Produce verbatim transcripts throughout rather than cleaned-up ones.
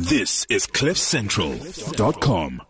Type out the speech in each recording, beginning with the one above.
This is cliff central dot com.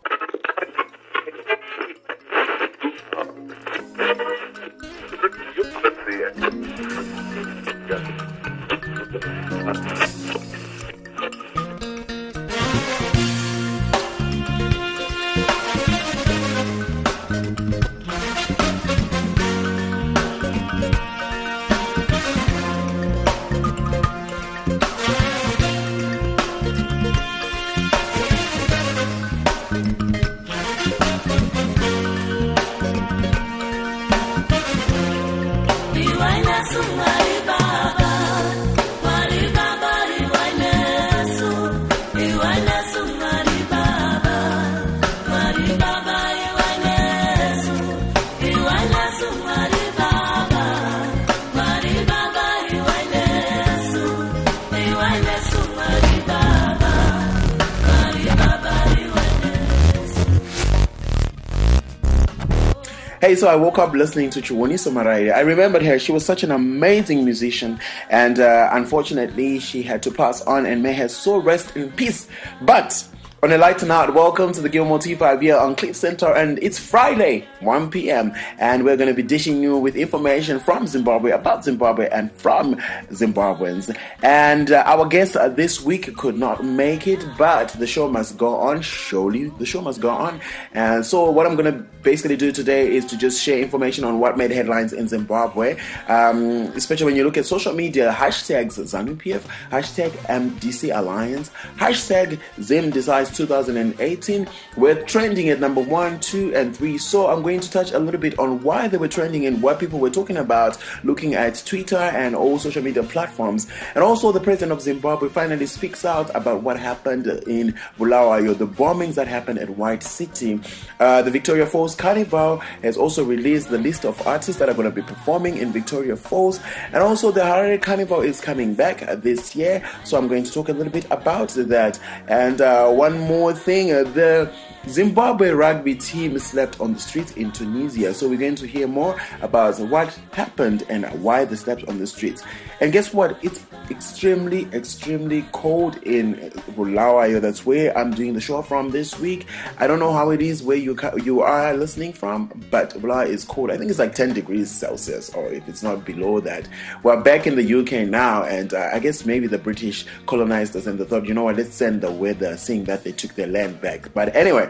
Hey, so I woke up listening to Chiwoniso Maraire. I remembered her. She was such an amazing musician, and uh, unfortunately, she had to pass on, and may her soul rest in peace. But on a lighter note, welcome to the Gilmore T five here on Cliff Center, and it's Friday, one p.m., and we're going to be dishing you with information from Zimbabwe, about Zimbabwe, and from Zimbabweans. And uh, our guest uh, this week could not make it, but the show must go on. Surely, the show must go on. And so what I'm going to basically do today is to just share information on what made headlines in Zimbabwe, um, especially when you look at social media. Hashtags ZANU-P F, hashtag M D C Alliance, hashtag Zim Decides twenty eighteen were trending at number one, two, and three. So I'm going to touch a little bit on why they were trending and what people were talking about, looking at Twitter and all social media platforms. And also, the president of Zimbabwe finally speaks out about what happened in Bulawayo, the bombings that happened at White City. Uh, the Victoria Falls Carnival has also released the list of artists that are going to be performing in Victoria Falls. And also, the Harare Carnival is coming back uh, this year. So I'm going to talk a little bit about that. And uh, one more thing, uh, the Zimbabwe rugby team slept on the streets in Tunisia. So we're going to hear more about what happened and why they slept on the streets. And guess what? It's extremely, extremely cold in Bulawayo. That's where I'm doing the show from this week. I don't know how it is where you you are listening from, but Bulawayo is cold. I think it's like ten degrees Celsius, or if it's not below that. We're back in the U K now, and uh, I guess maybe the British colonized us and they thought, you know what, let's send the weather, seeing that they took their land back. But anyway,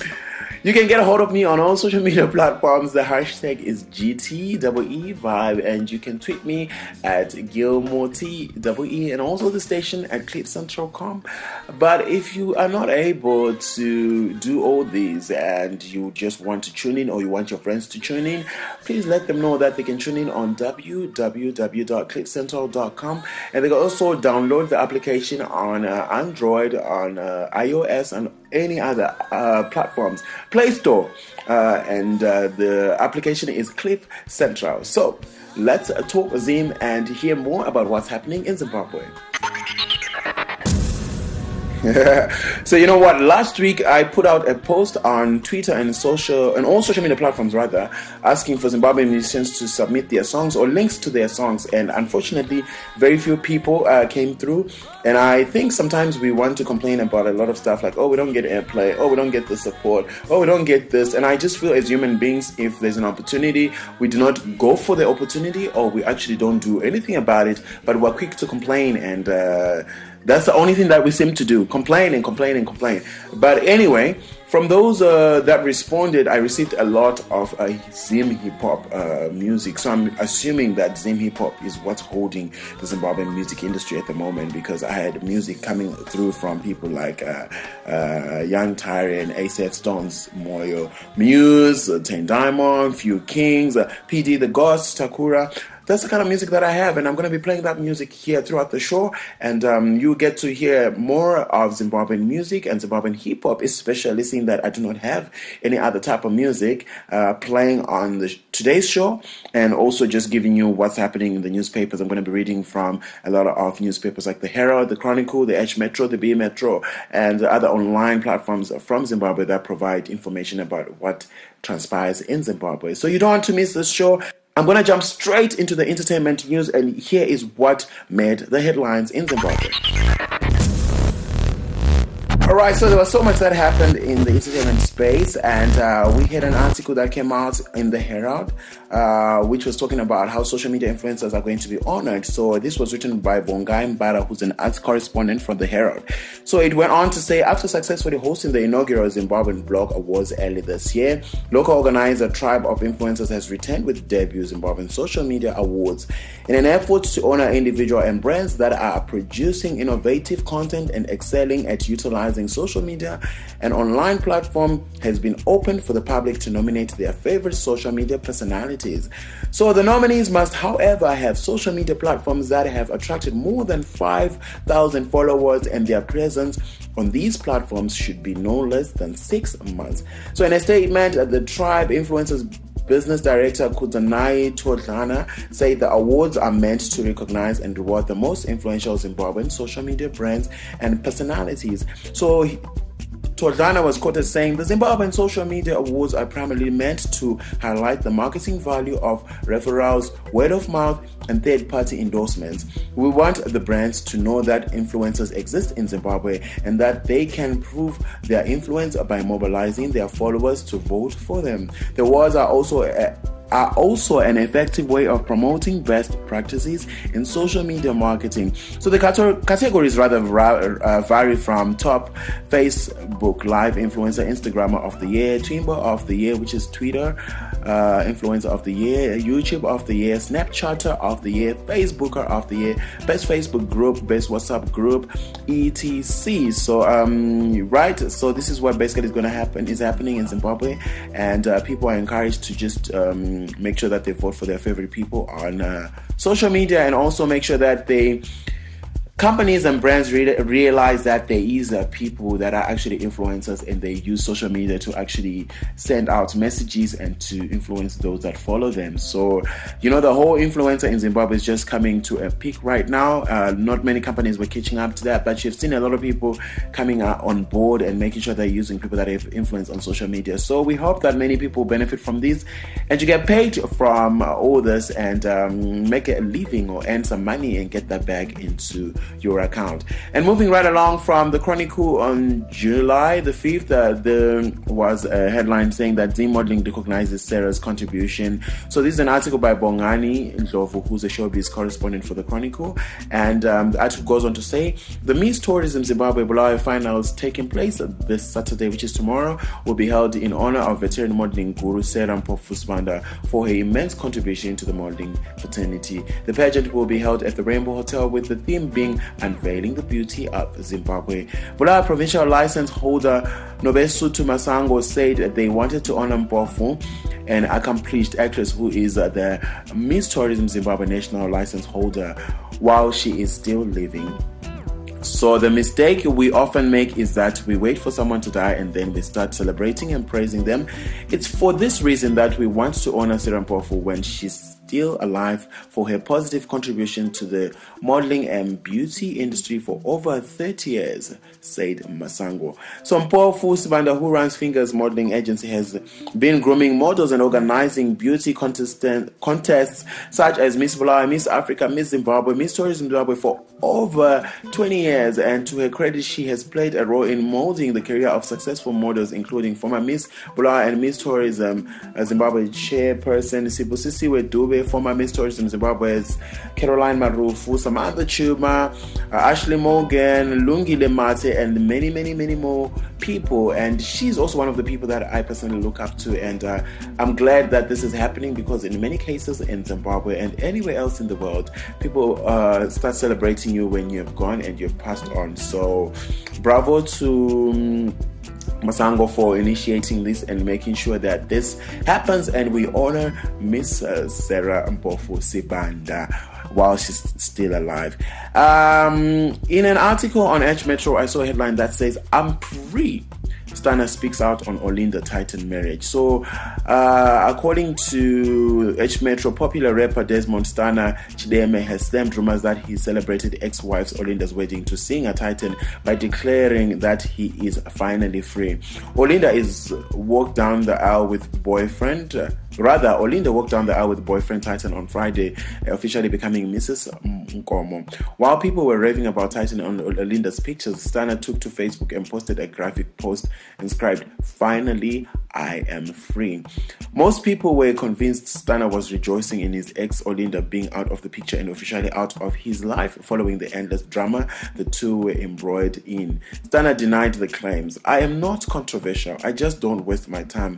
you can get a hold of me on all social media platforms. The hashtag is G T E E Vibe, and you can tweet me at Gilmore T E E, and also the station at cliff central dot com. But if you are not able to do all these and you just want to tune in, or you want your friends to tune in, please let them know that they can tune in on w w w dot cliff central dot com, and they can also download the application on uh, Android, on uh, iOS, and any other uh, platforms, Play Store, uh, and uh, the application is Cliff Central. So let's uh, talk Zim and hear more about what's happening in Zimbabwe. So you know what, last week I put out a post on Twitter and social and all social media platforms rather, asking for Zimbabwean musicians to submit their songs or links to their songs, and unfortunately very few people uh, came through. And I think sometimes we want to complain about a lot of stuff like, oh, we don't get airplay, oh, we don't get the support, oh, we don't get this. And I just feel as human beings, if there's an opportunity, we do not go for the opportunity, or we actually don't do anything about it, but we're quick to complain. And uh, that's the only thing that we seem to do, complain and complain and complain. But anyway, from those uh, that responded, I received a lot of uh, Zim hip-hop uh, music. So I'm assuming that Zim hip-hop is what's holding the Zimbabwean music industry at the moment, because I had music coming through from people like uh, uh, Young Tyrant, A C F Stones, Moyo, Muse, uh, Ten Diamond, Few Kings, uh, P D The Ghost, Takura. That's the kind of music that I have, and I'm going to be playing that music here throughout the show, and um, you get to hear more of Zimbabwean music and Zimbabwean hip-hop, especially seeing that I do not have any other type of music uh, playing on the, today's show, and also just giving you what's happening in the newspapers. I'm going to be reading from a lot of newspapers like the Herald, the Chronicle, the H Metro, the B Metro, and other online platforms from Zimbabwe that provide information about what transpires in Zimbabwe. So you don't want to miss this show. I'm going to jump straight into the entertainment news, and here is what made the headlines in Zimbabwe. All right, so there was so much that happened in the entertainment space, and uh, we had an article that came out in the Herald, uh, which was talking about how social media influencers are going to be honored. So this was written by Bongai Mbara, who's an arts correspondent from the Herald. So it went on to say, after successfully hosting the inaugural Zimbabwean Blog Awards early this year, local organizer Tribe of Influencers has returned with debut Zimbabwean Social Media Awards in an effort to honor individual and brands that are producing innovative content and excelling at utilizing social media. An online platform has been opened for the public to nominate their favorite social media personalities. So the nominees must, however, have social media platforms that have attracted more than five thousand followers, and their presence on these platforms should be no less than six months. So in a statement, the Tribe Influencers Business Director Kudanai Todlana said the awards are meant to recognize and reward the most influential Zimbabwean social media brands and personalities. So Todlana was quoted saying, the Zimbabwean Social Media Awards are primarily meant to highlight the marketing value of referrals, word of mouth, and third-party endorsements. We want the brands to know that influencers exist in Zimbabwe and that they can prove their influence by mobilizing their followers to vote for them. The awards are also a are also an effective way of promoting best practices in social media marketing. So the categories rather uh, vary from top Facebook Live Influencer Instagrammer of the Year, Twimber of the Year, which is Twitter uh, Influencer of the Year, YouTube of the Year, Snapchatter of the Year, Facebooker of the Year, Best Facebook Group, Best WhatsApp Group, et cetera. So um, right, so this is what basically is going to happen, is happening in Zimbabwe, and uh, people are encouraged to just um, make sure that they vote for their favorite people on uh, social media, and also make sure that they companies and brands re- realize that there is uh, people that are actually influencers, and they use social media to actually send out messages and to influence those that follow them. So, you know, the whole influencer in Zimbabwe is just coming to a peak right now. Uh, not many companies were catching up to that, but you've seen a lot of people coming uh, on board and making sure they're using people that have influence on social media. So we hope that many people benefit from this, and you get paid from uh, all this, and um, make a living or earn some money and get that back into your account. And moving right along from the Chronicle, on July the fifth, uh, there was a headline saying that Z Modeling recognizes Sarah's contribution. So this is an article by Bongani Ndlovu, who's a showbiz correspondent for the Chronicle, and um, the article goes on to say the Miss Tourism Zimbabwe Bulawayo finals taking place this Saturday, which is tomorrow, will be held in honor of veteran modeling guru Sarah Mpofu Sibanda for her immense contribution to the modeling fraternity. The pageant will be held at the Rainbow Hotel, with the theme being unveiling the beauty of Zimbabwe. Bulawayo provincial license holder Nobesuthu Masango said that they wanted to honor Mpofu, an accomplished actress who is uh, the Miss Tourism Zimbabwe national license holder, while she is still living. So the mistake we often make is that we wait for someone to die and then we start celebrating and praising them. It's for this reason that we want to honor Sarah Mpofu when she's still alive, for her positive contribution to the modeling and beauty industry for over thirty years, said Masango. So Mpofu Sibanda, who runs Fingers Modeling Agency, has been grooming models and organizing beauty contests such as Miss Bulawayo, Miss Africa, Miss Zimbabwe, Miss Tourism Zimbabwe for over twenty years, and to her credit, she has played a role in molding the career of successful models, including former Miss Bulawayo and Miss Tourism Zimbabwe chairperson Sibusisiwe Dube, former Miss Tourism Zimbabwe's Caroline Marufu, Samantha Chuma, uh, Ashley Morgan, Lungile Mate, and many, many, many more people. And she's also one of the people that I personally look up to, and uh, I'm glad that this is happening, because in many cases in Zimbabwe and anywhere else in the world, people uh, start celebrating you when you've gone and you've passed on. So bravo to um, Masango for initiating this and making sure that this happens, and we honor Miss uh, Sarah Mpofu Sibanda while she's still alive. Um, in an article on H Metro, I saw a headline that says, I'm free. Stana speaks out on Olinda Titan marriage. So, uh, according to H Metro, popular rapper Desmond Stana Chideme has stemmed rumors that he celebrated ex-wife's Olinda's wedding to sing a Titan by declaring that he is finally free. Olinda is walked down the aisle with boyfriend Rather, Olinda walked down the aisle with boyfriend Titan on Friday, officially becoming Missus Nkomo. While people were raving about Titan on Olinda's pictures, Stana took to Facebook and posted a graphic post inscribed, "Finally, I am free." Most people were convinced Stana was rejoicing in his ex Olinda being out of the picture and officially out of his life following the endless drama the two were embroiled in. Stana denied the claims. "I am not controversial. I just don't waste my time."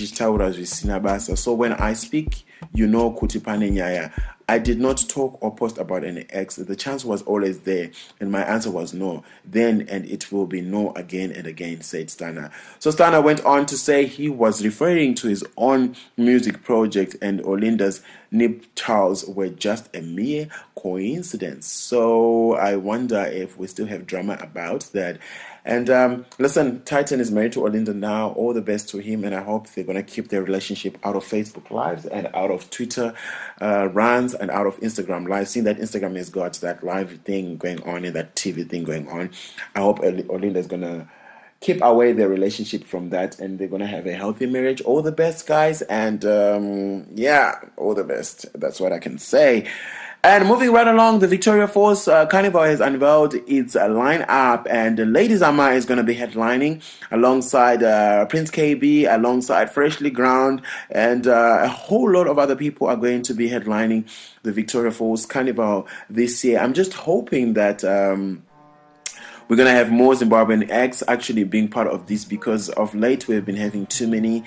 So when I speak, you know, Kutipane Nyaya, I did not talk or post about any ex. The chance was always there, and my answer was no. Then, and it will be no again and again, said Stana. So Stana went on to say he was referring to his own music project, and Olinda's nuptials were just a mere coincidence. So I wonder if we still have drama about that. And um, listen, Titan is married to Olinda now. All the best to him, and I hope they're going to keep their relationship out of Facebook Lives and out of Twitter uh, runs and out of Instagram Live. Seeing that Instagram has got that live thing going on and that T V thing going on, I hope Olinda is going to keep away their relationship from that, and they're going to have a healthy marriage. All the best, guys, and um, yeah, all the best. That's what I can say. And moving right along, the Victoria Falls uh, Carnival has unveiled its uh, line-up, and Lady Zama is going to be headlining alongside uh, Prince K B, alongside Freshly Ground, and uh, a whole lot of other people are going to be headlining the Victoria Falls Carnival this year. I'm just hoping that Um, we're going to have more Zimbabwean acts actually being part of this, because of late we've been having too many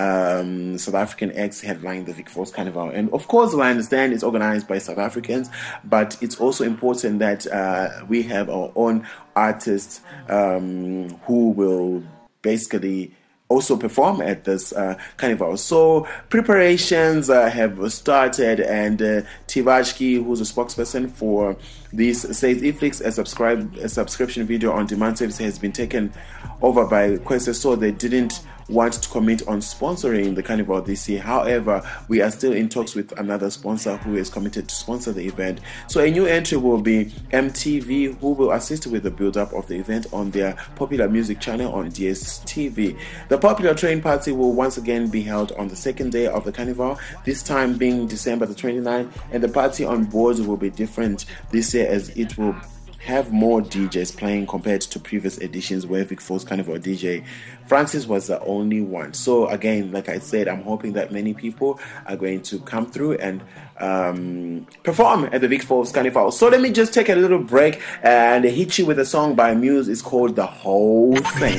um, South African acts headlining the Vic Falls Carnival. And of course, I understand it's organized by South Africans, but it's also important that uh, we have our own artists um, who will basically also perform at this uh, carnival. So preparations uh, have started, and uh, Tivashki, who's a spokesperson for this, says Iflix, a subscribe a subscription video on demand service, has been taken over by Quest, so they didn't want to commit on sponsoring the carnival this year. However, we are still in talks with another sponsor who is committed to sponsor the event. So a new entry will be M T V, who will assist with the build-up of the event on their popular music channel on D S T V. The popular train party will once again be held on the second day of the carnival, this time being December the twenty-ninth, and the party on board will be different this year, as it will have more D Js playing compared to previous editions where Vic Falls Carnival D J Francis was the only one. So again, like I said, I'm hoping that many people are going to come through and um, perform at the Vic Falls Carnival. So let me just take a little break and hit you with a song by Muse. It's called The Whole Thing.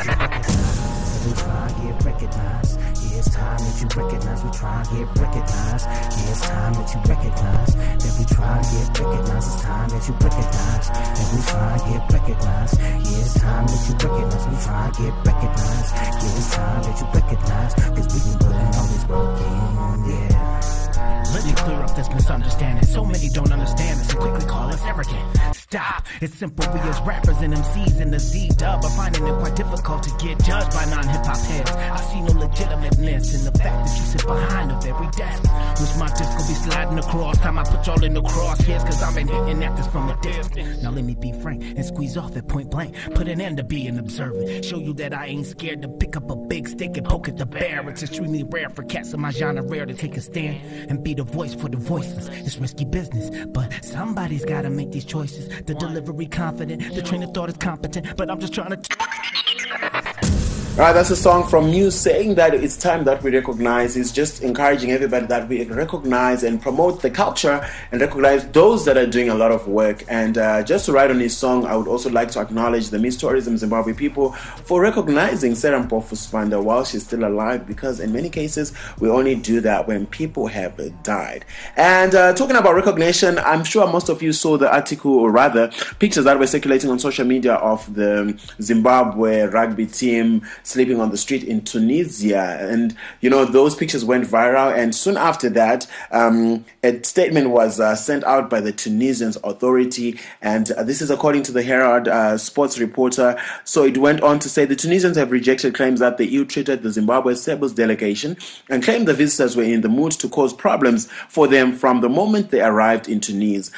Recognize, we try and get recognized. Yeah, it's time that you recognize that we try and get recognized. It's time that you recognize that we try and get recognized. Yeah, it's time that you recognize. We try and get recognized. Yeah, it's time that you recognize, cause we been putting all this work in. Yeah. Let me clear up this misunderstanding. So many don't understand this and quickly call us arrogant. Stop. It's simple. We as rappers and M Cs in the Z-dub are finding it quite difficult to get judged by non-hip-hop heads. I see no legitimateness in the fact that you sit behind a very desk, which my disc will be sliding across. Time I put y'all in the crosshairs, cause I've been hitting at this from a distance. Now let me be frank and squeeze off at point blank. Put an end to being observant. Show you that I ain't scared to pick up a big stick and poke at the bear. It's extremely rare for cats in my genre rare to take a stand and be the voice for the voiceless. It's risky business, but somebody's gotta make these choices. The delivery confident, the train of thought is competent, but I'm just trying to t- Alright, that's a song from Muse saying that it's time that we recognize. It's just encouraging everybody that we recognize and promote the culture and recognize those that are doing a lot of work. And uh, just to write on this song, I would also like to acknowledge the Miss Tourism Zimbabwe people for recognizing Sarah Mpofu Spanda while she's still alive, because in many cases we only do that when people have died. And uh, talking about recognition, I'm sure most of you saw the article, or rather pictures that were circulating on social media of the Zimbabwe rugby team sleeping on the street in Tunisia. And, you know, those pictures went viral. And soon after that, um, a statement was uh, sent out by the Tunisian authority. And uh, this is according to the Herald uh, sports reporter. So it went on to say the Tunisians have rejected claims that they ill-treated the Zimbabwe Sebus delegation and claimed the visitors were in the mood to cause problems for them from the moment they arrived in Tunis.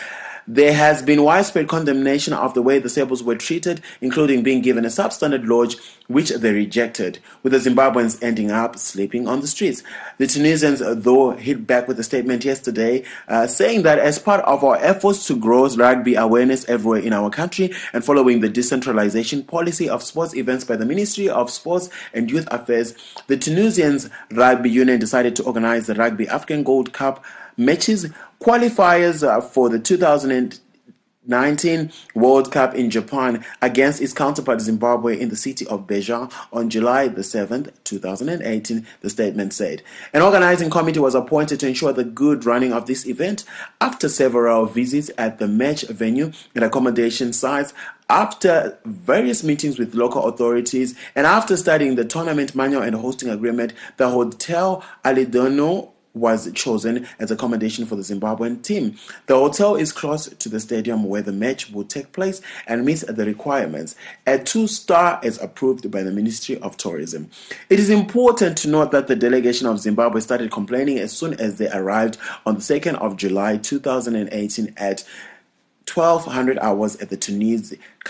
There has been widespread condemnation of the way the Sebos were treated, including being given a substandard lodge, which they rejected, with the Zimbabweans ending up sleeping on the streets. The Tunisians, though, hit back with a statement yesterday uh, saying that as part of our efforts to grow rugby awareness everywhere in our country and following the decentralization policy of sports events by the Ministry of Sports and Youth Affairs, the Tunisians Rugby Union decided to organize the Rugby African Gold Cup matches qualifiers uh, for the two thousand nineteen World Cup in Japan against its counterpart Zimbabwe in the city of Beja on July the seventh, two thousand eighteen, the statement said. An organizing committee was appointed to ensure the good running of this event after several visits at the match venue and accommodation sites, after various meetings with local authorities, and after studying the tournament manual and hosting agreement. The Hotel Alidono was chosen as accommodation for the Zimbabwean team. The hotel is close to the stadium where the match will take place and meets the requirements. A two-star is approved by the Ministry of Tourism. It is important to note that the delegation of Zimbabwe started complaining as soon as they arrived on the second of July two thousand eighteen at twelve hundred hours at the Tunis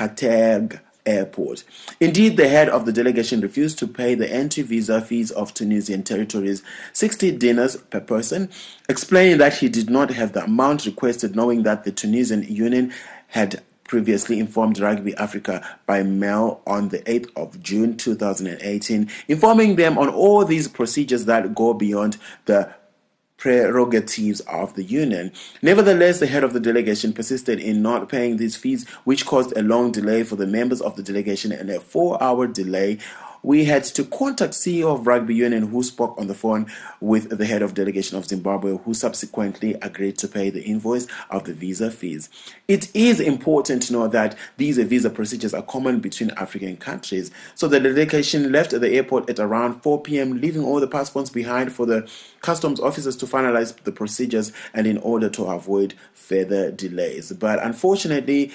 Kateg Airport. Indeed, the head of the delegation refused to pay the entry visa fees of Tunisian territories, sixty dinars per person, explaining that he did not have the amount requested, knowing that the Tunisian Union had previously informed Rugby Africa by mail on the eighth of June two thousand eighteen, informing them on all these procedures that go beyond the prerogatives of the union. Nevertheless, the head of the delegation persisted in not paying these fees, which caused a long delay for the members of the delegation and a four-hour delay. We had to contact C E O of Rugby Union, who spoke on the phone with the head of delegation of Zimbabwe, who subsequently agreed to pay the invoice of the visa fees. It is important to know that these visa procedures are common between African countries. So the delegation left the airport at around four p.m., leaving all the passports behind for the customs officers to finalize the procedures and in order to avoid further delays. But unfortunately,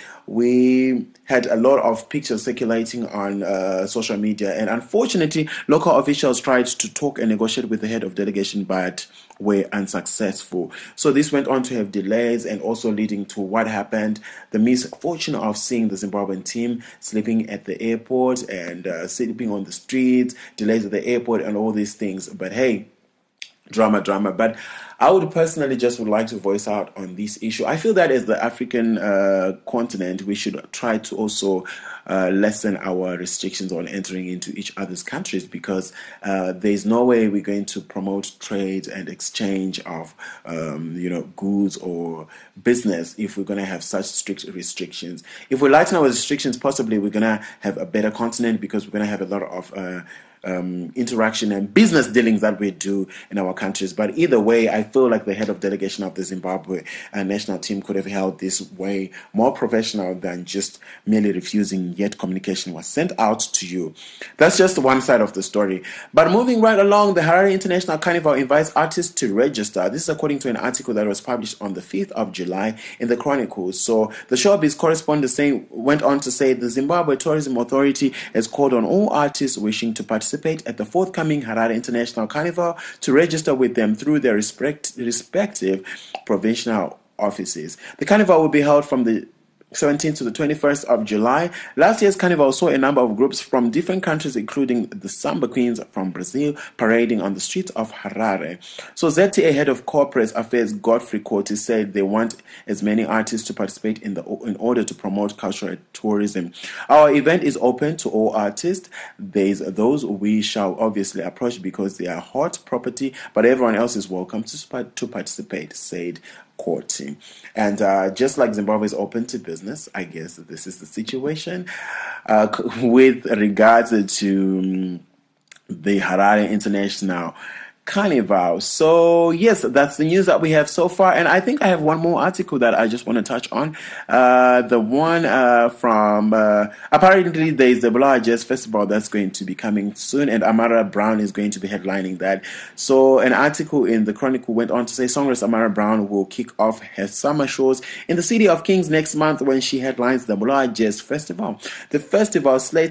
we had a lot of pictures circulating on uh, social media, and unfortunately, local officials tried to talk and negotiate with the head of delegation, but were unsuccessful. So this went on to have delays and also leading to what happened, the misfortune of seeing the Zimbabwean team sleeping at the airport and uh, sleeping on the streets, delays at the airport and all these things. But hey, drama, drama. But I would personally just would like to voice out on this issue. I feel that as the African uh, continent, we should try to also uh, lessen our restrictions on entering into each other's countries, because uh, there's no way we're going to promote trade and exchange of um, you know, goods or business if we're going to have such strict restrictions. If we lighten our restrictions, possibly we're going to have a better continent, because we're going to have a lot of uh, Um, interaction and business dealings that we do in our countries. But either way, I feel like the head of delegation of the Zimbabwe uh, national team could have held this way more professional than just merely refusing, yet communication was sent out to you. That's just one side of the story. But moving right along, the Harare International Carnival invites artists to register. This is according to an article that was published on the fifth of July in the Chronicles. So the showbiz correspondent saying, went on to say the Zimbabwe Tourism Authority has called on all artists wishing to participate at the forthcoming Harare International Carnival to register with them through their respect, respective provincial offices. The carnival will be held from the seventeenth to the twenty-first of July. Last year's carnival saw a number of groups from different countries, including the Samba Queens from Brazil, parading on the streets of Harare. So Z T A head of corporate affairs Godfrey Cote said they want as many artists to participate in the in order to promote cultural tourism. Our event is open to all artists. There's those we shall obviously approach because they are hot property, but everyone else is welcome to to participate, said Court. And uh, just like Zimbabwe is open to business, I guess this is the situation uh, with regards to um, the Harare International Carnival. So yes, that's the news that we have so far, and I think I have one more article that I just want to touch on. Uh, the one uh, from uh, apparently there is the Bulawayo Jazz Festival that's going to be coming soon, and Amara Brown is going to be headlining that. So an article in the Chronicle went on to say songwriter Amara Brown will kick off her summer shows in the City of Kings next month when she headlines the Bulawayo Jazz Festival. The festival slated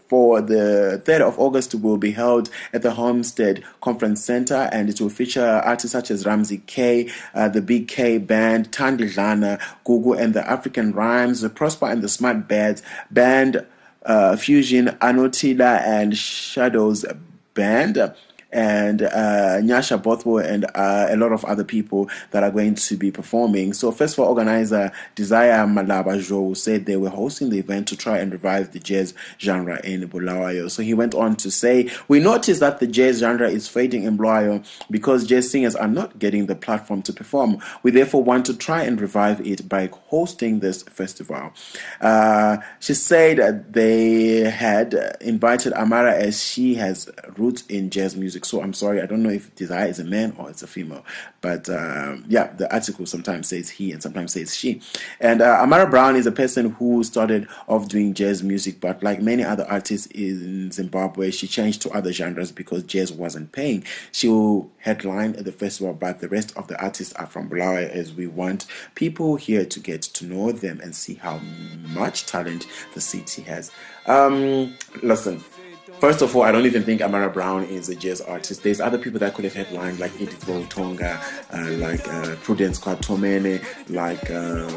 for the third of August will be held at the Homestead Conference Center, and it will feature artists such as Ramsey K, uh, the Big K Band, Tandidlana, Gugu and the African Rhymes, the Prosper and the Smart Bads Band, uh, Fusion, Anotila and Shadows Band, and uh, Nyasha Bothwell and uh, a lot of other people that are going to be performing. So festival organizer Desire Malabajo said they were hosting the event to try and revive the jazz genre in Bulawayo. So he went on to say, we noticed that the jazz genre is fading in Bulawayo because jazz singers are not getting the platform to perform. We therefore want to try and revive it by hosting this festival. Uh, she said they had invited Amara as she has roots in jazz music. So I'm sorry, I don't know if Desire is a man or it's a female, but um, yeah, the article sometimes says he and sometimes says she. And uh, Amara Brown is a person who started off doing jazz music, but like many other artists in Zimbabwe, she changed to other genres because jazz wasn't paying. She will headline at the festival, but the rest of the artists are from Bulawayo, as we want people here to get to know them and see how much talent the city has. Um, listen. First of all, I don't even think Amara Brown is a jazz artist. There's other people that could have headlined, like Edith Tonga, uh, like uh, Prudence Kwatomene, like uh,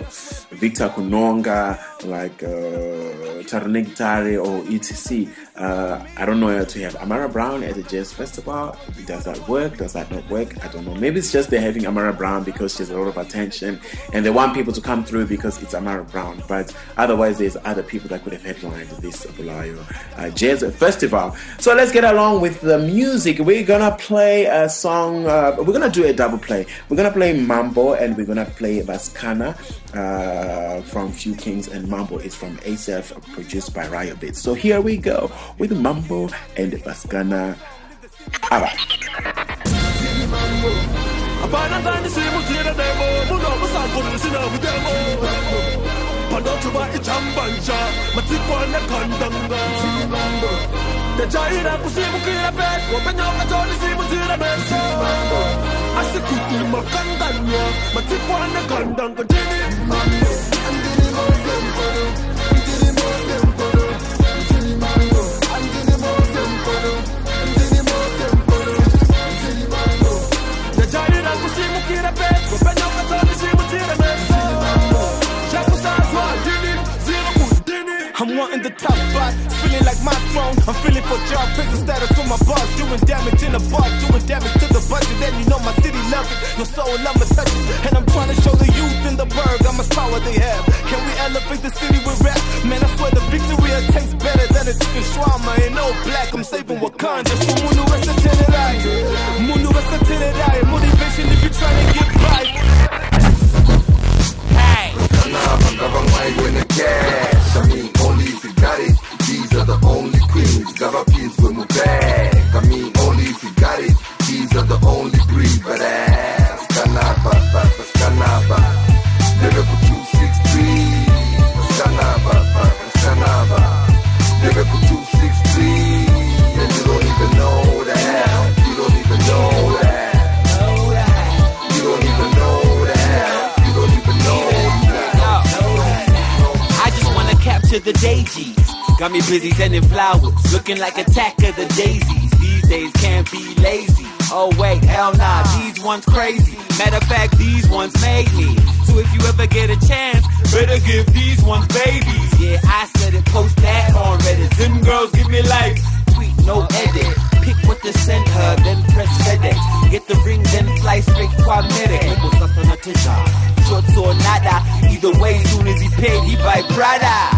Victor Kunonga, like uh, Taranegitare or et cetera. Uh, I don't know how to have Amara Brown at a jazz festival. Does that work? Does that not work? I don't know. Maybe it's just they're having Amara Brown because she has a lot of attention and they want people to come through because it's Amara Brown. But otherwise, there's other people that could have headlined this Bulawayo uh, jazz festival. So let's get along with the music. We're gonna play a song. Uh, we're gonna do a double play. We're gonna play Mambo and we're gonna play Baskana uh, from Few Kings, and Mambo is from A S A F, produced by Raya Bits. So here we go with Mambo and Baskana. Aba. Panotuba ichambanja matikwana kandanga Dejaira kusimu kira bet Wapenyoka joli simu tira mesa Asikuti makandanya matikwana kandanga Dini mambo Andini mo sempono Andini mo sempono Andini mambo Andini mo sempono Andini mo sempono Andini mambo Dejaira kusimu kira bet Wapenyoka joli simu tira mesa I'm wanting the top spot, feeling like my throne. I'm feeling for job, prison status for my boss. Doing damage in the bar, doing damage to the budget. And you know my city love it, your soul I'ma touch it. And I'm trying to show the youth in the burg how much power they have. Can we elevate the city with rap? Man, I swear the victory it tastes better than a chicken shawarma. Ain't no black, I'm saving Wakanda. Munu resta tenerai, munu resta tenerai. Motivation if you're trying to get right. Hey, when the cash, I mean only if you got it. These are the only queens. Gavapins with my bag. I mean only if you got it. These are the only breed. But ass, Kanapa, Kanapa. Liverpool two six three. Kanapa, Kanapa. Liverpool two six three. And you don't even know that. You don't even know that. You don't even know that. You don't even know that. Capture the daisies, got me busy sending flowers, looking like Attack of the Daisies. These days can't be lazy. Oh wait, hell nah, these ones crazy. Matter of fact, these ones made me. So if you ever get a chance, better give these ones babies. Yeah, I said it, post that on Reddit. Them girls give me life. Tweet, no edit. Pick what to send her, then press FedEx. Get the ring, then fly straight Quadmedic. Short or nada. Either way, soon as he paid, he buy Prada.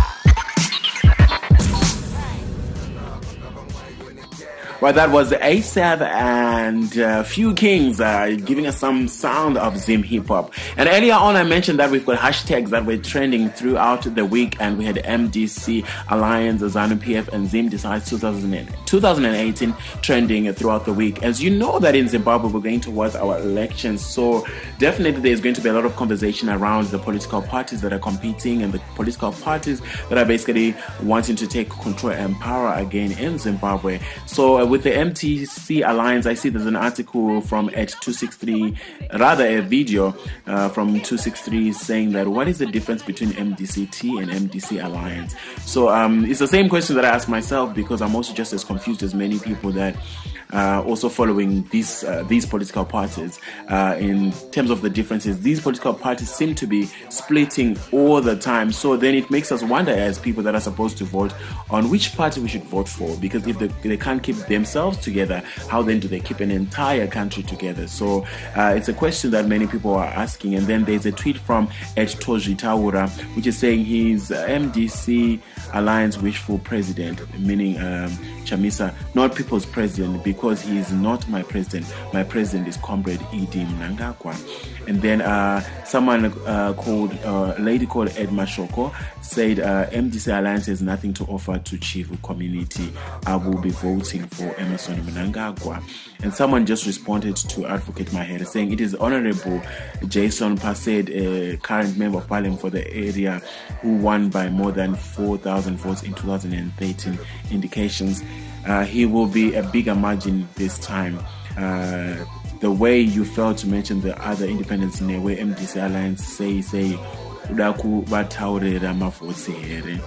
Well, that was A S A F and uh, Few Kings uh, giving us some sound of Zim hip hop. And earlier on, I mentioned that we've got hashtags that were trending throughout the week, and we had M D C Alliance, ZANU P F, and Zim Decides twenty eighteen trending throughout the week. As you know, that in Zimbabwe we're going towards our elections, so definitely there's going to be a lot of conversation around the political parties that are competing and the political parties that are basically wanting to take control and power again in Zimbabwe. So uh, with the M D C Alliance, I see there's an article from at two sixty-three, rather a video uh, from two sixty-three saying that what is the difference between M D C T and M D C Alliance? So um, it's the same question that I ask myself, because I'm also just as confused as many people that uh, also following these uh, these political parties. Uh, in terms of the differences, these political parties seem to be splitting all the time. So then it makes us wonder, as people that are supposed to vote, on which party we should vote for. Because if they, they can't keep themselves together, how then do they keep an entire country together? So uh, it's a question that many people are asking. And then there's a tweet from Ed Toji Taura, which is saying he's M D C Alliance wishful president, meaning um, Chamisa, not people's president, because he is not my president. My president is Comrade Idi Mnangagwa. And then uh, someone uh, called, uh, a lady called Ed Mashoko said uh, M D C Alliance has nothing to offer to Chifu community. I will be voting for Emmerson Mnangagwa. And someone just responded to Advocate Mahere saying it is Honorable Jason Passed, a current member of parliament for the area, who won by more than four thousand votes in two thousand thirteen indications. Uh, he will be a bigger margin this time. Uh, the way you failed to mention the other independents in a way M D C Alliance say, say, Udaku Bataurera Mafotse here.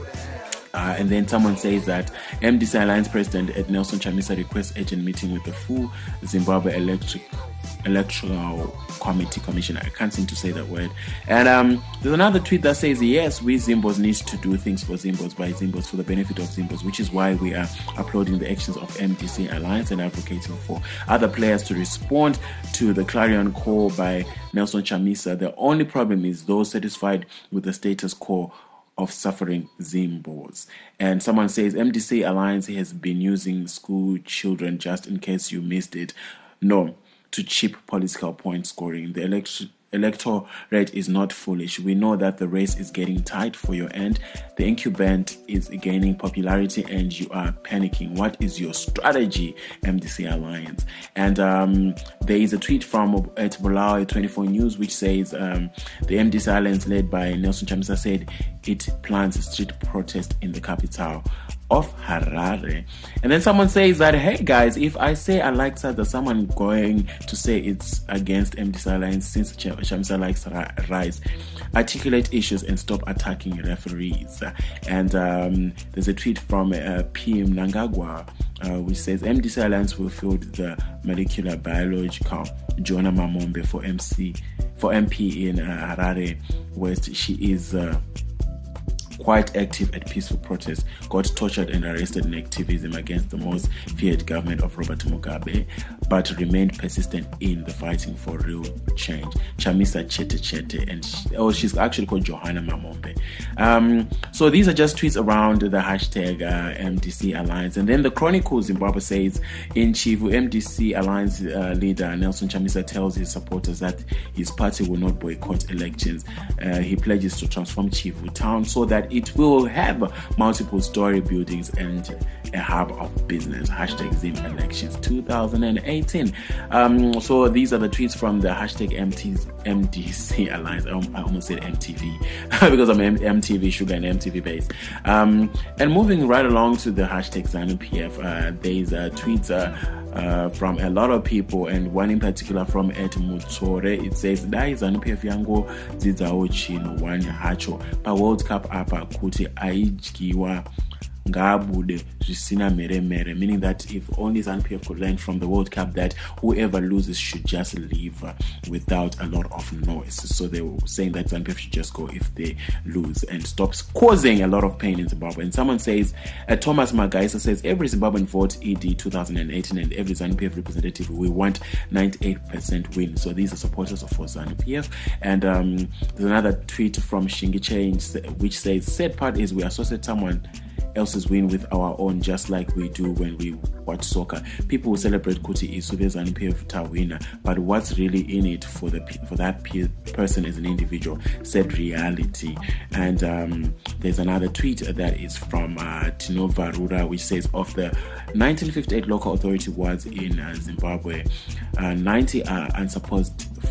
Uh, and then someone says that M D C Alliance President Ed Nelson Chamisa requests urgent meeting with the full Zimbabwe Electric Electoral Committee Commission. I can't seem to say that word. And um, there's another tweet that says, yes, we Zimbos need to do things for Zimbos by Zimbos for the benefit of Zimbos, which is why we are applauding the actions of M D C Alliance and advocating for other players to respond to the clarion call by Nelson Chamisa. The only problem is those satisfied with the status quo of suffering Zimbos. And someone says M D C Alliance has been using school children, just in case you missed it. No, to cheap political point scoring. The elect- electorate is not foolish. We know that the race is getting tight for your end. The incumbent is gaining popularity and you are panicking. What is your strategy, M D C Alliance? And um, there is a tweet from at Bulawayo twenty-four News which says um, the M D C Alliance led by Nelson Chamisa said it plans a street protest in the capital of Harare. And then someone says that, hey guys, if I say I like Sada, someone going to say it's against M D C Alliance since Ch- Chamisa likes rice. Articulate issues and stop attacking referees. And um, there's a tweet from uh, P M Mnangagwa uh, which says M D C Alliance will field the molecular biological Joanna Mamombe for M C for M P in uh, Harare West. She is uh, quite active at peaceful protests, got tortured and arrested in activism against the most feared government of Robert Mugabe, but remained persistent in the fighting for real change. Chamisa Chete Chete, and she, oh, she's actually called Johanna Mamombe. Um, so these are just tweets around the hashtag uh, M D C Alliance. And then the Chronicle Zimbabwe says, in Chivu, M D C Alliance uh, leader Nelson Chamisa tells his supporters that his party will not boycott elections. Uh, he pledges to transform Chivu town so that it will have multiple story buildings and a hub of business. Hashtag Zim elections twenty eighteen. Um, so these are the tweets from the hashtag M D C Alliance. I almost said M T V because I'm M T V Sugar and M T V based. Um, and moving right along to the hashtag ZANU P F, uh, there's uh, tweets uh, uh, from a lot of people, and one in particular from Ed Mutsore. It says, Dai ZANU P F yango zidzao chino wani hacho pa World Cup apa kuti aidyiwa ngabude zvisina mere mere, meaning that if only ZANU P F could learn from the World Cup that whoever loses should just leave uh, without a lot of noise. So they were saying that ZANU P F should just go if they lose and stops causing a lot of pain in Zimbabwe. And someone says, uh, Thomas Magaisa says, every Zimbabwean vote E D twenty eighteen and every ZANU P F representative, we want ninety-eight percent win. So these are supporters of ZANU P F. And um, there's another tweet from Shingi Change which says, sad part is we associate someone else's win with our own, just like we do when we watch soccer. People will celebrate Kuti Isube's and P F winner, but what's really in it for the for that person as an individual? Said reality. And um, there's another tweet that is from uh, Tino Varura, which says, of the nineteen fifty-eight local authority wards in uh, Zimbabwe, uh, ninety are unsupposed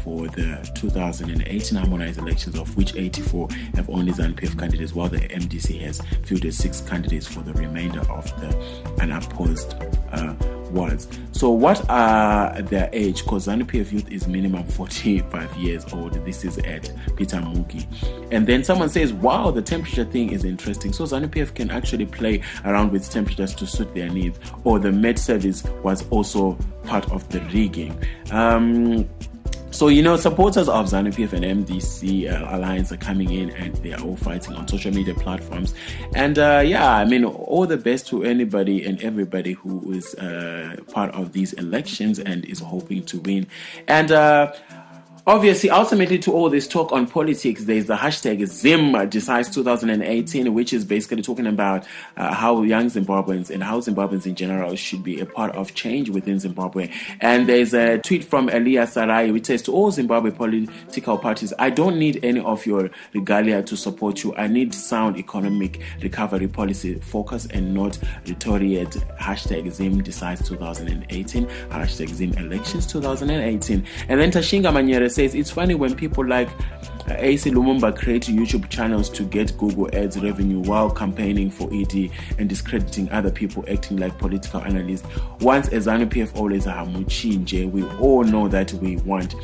for the two thousand eighteen harmonized elections, of which eighty-four have only ZANU-P F candidates, while the M D C has fielded six candidates for the remainder of the unopposed uh, wards. So what are their age? Because ZANU-P F youth is minimum forty-five years old. This is at Peter Mugi. And then someone says, wow, the temperature thing is interesting. So ZANU-P F can actually play around with temperatures to suit their needs. Or the Med Service was also part of the rigging. Um, So, you know, supporters of ZANU-P F and M D C uh, Alliance are coming in and they are all fighting on social media platforms. And uh, yeah, I mean, all the best to anybody and everybody who is uh, part of these elections and is hoping to win. And uh, obviously, ultimately, to all this talk on politics, there's the hashtag Zim Decides two thousand eighteen, which is basically talking about uh, how young Zimbabweans and how Zimbabweans in general should be a part of change within Zimbabwe. And there's a tweet from Elias Sarai, which says, to all Zimbabwe political parties, I don't need any of your regalia to support you. I need sound economic recovery policy focus and not rhetoric. Hashtag Zim Decides two thousand eighteen, hashtag Zim Elections two thousand eighteen. And then Tashinga Manyere says, it's funny when people like uh, A C Lumumba create YouTube channels to get Google Ads revenue while campaigning for E D and discrediting other people acting like political analysts. Once a ZANU-P F, always a Hamuchinje. We all know that we want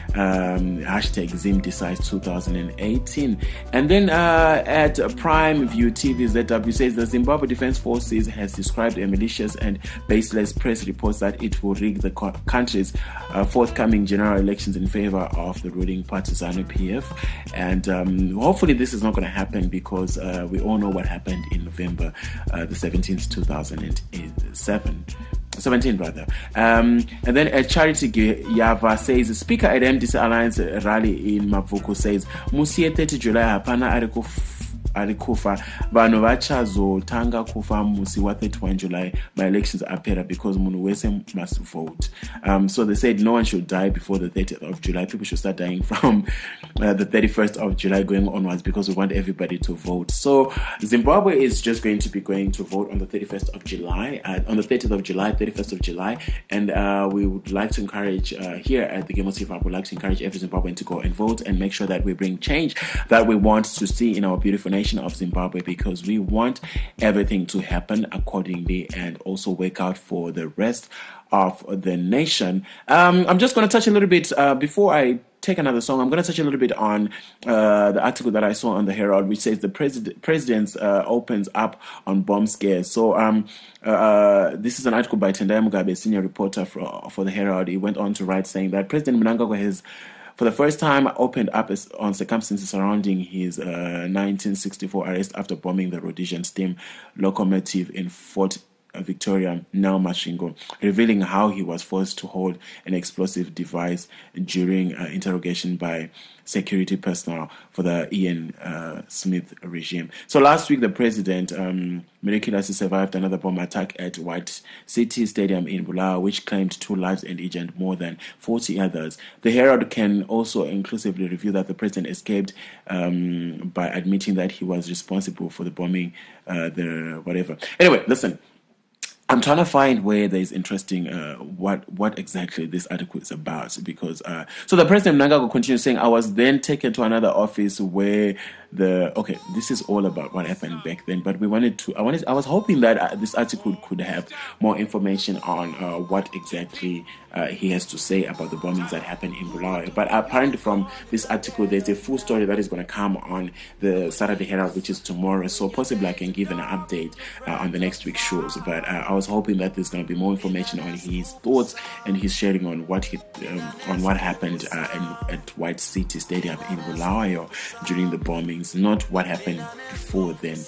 um, hashtag Zim Decides two thousand eighteen. And then uh, at Prime View T V, Z W says the Zimbabwe Defense Forces has described a malicious and baseless press reports that it will rig the co- country's uh, forthcoming general elections in favor of the ruling party ZANU-P F. And um, hopefully this is not going to happen because uh, we all know what happened in November uh, the seventeenth, two thousand seven. seventeen rather. Um, and then a Charity Yava says, Speaker at M D C Alliance rally in Mavuku says, Musie thirty July hapana ariko arikufa vanhu vachazotanga kufa musi wa thirty-first July my elections apera because munhu wese must vote. Um, so they said no one should die before the thirtieth of July. People should start dying from uh, the thirty-first of July going onwards because we want everybody to vote. So Zimbabwe is just going to be going to vote on the thirty-first of July, uh, on the thirtieth of July, thirty-first of July, and uh, we would like to encourage uh, here at the Game of Steve, I would like to encourage every Zimbabwean to go and vote and make sure that we bring change that we want to see in our beautiful nation of Zimbabwe, because we want everything to happen accordingly and also work out for the rest of the nation. Um, I'm just going to touch a little bit uh, before I take another song. I'm going to touch a little bit on uh, the article that I saw on the Herald, which says the president president uh, opens up on bomb scares. So um, uh, this is an article by Tendai Mugabe, senior reporter for, for the Herald. He went on to write saying that President Mnangagwa has for the first time opened up on circumstances surrounding his uh, nineteen sixty-four arrest after bombing the Rhodesian steam locomotive in Fort Victoria, now Masvingo, revealing how he was forced to hold an explosive device during uh, interrogation by security personnel for the Ian uh, Smith regime. So last week, the president um, miraculously survived another bomb attack at White City Stadium in Bulawayo, which claimed two lives and injured more than forty others. The Herald can also inclusively review that the president escaped um, by admitting that he was responsible for the bombing, uh, the whatever. Anyway, listen. I'm trying to find where there's interesting uh, what what exactly this article is about, because uh, so the president Mnangagwa continues saying, I was then taken to another office where the okay this is all about what happened back then, but we wanted to I wanted I was hoping that uh, this article could have more information on uh, what exactly uh, he has to say about the bombings that happened in Bulawayo. But apparently from this article there's a full story that is going to come on the Saturday Herald, which is tomorrow, so possibly I can give an update uh, on the next week's shows. But uh, I was hoping that there's going to be more information on his thoughts and his sharing on what he um, on what happened uh, in, at White City Stadium in Bulawayo during the bombing, not what happened before then.